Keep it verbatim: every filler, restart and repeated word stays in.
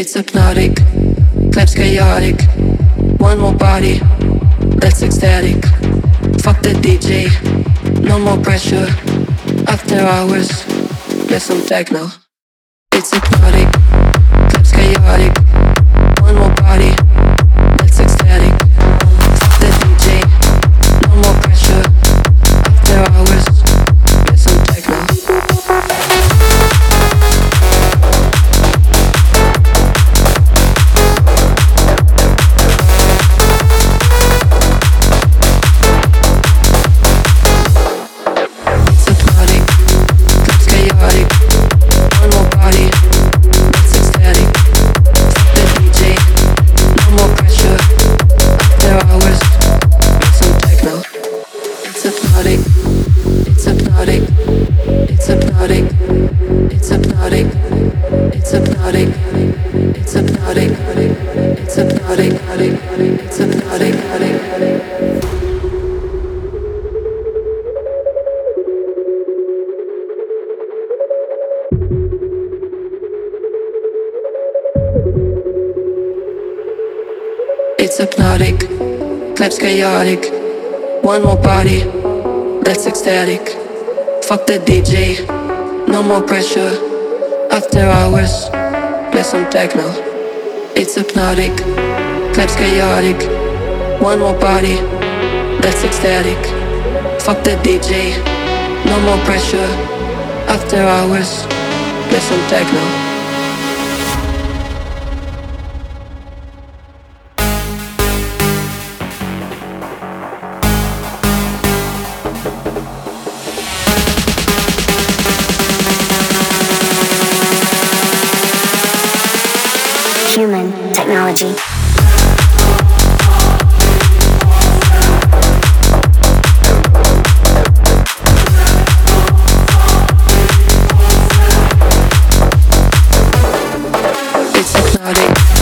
It's hypnotic, claps chaotic. One more body, that's ecstatic. Fuck the D J, no more pressure. After hours, there's some techno. It's hypnotic, claps chaotic. One more body, that's ecstatic. Fuck the D J, no more pressure. After hours, there's some techno. It's hypnotic, claps chaotic. One more body, that's ecstatic. Fuck the D J, no more pressure. After hours, there's some techno. It's hypnotic, claps chaotic. One more body, that's ecstatic. Fuck the D J, no more pressure. After hours, there's some techno. Human technology. It's hypnotic.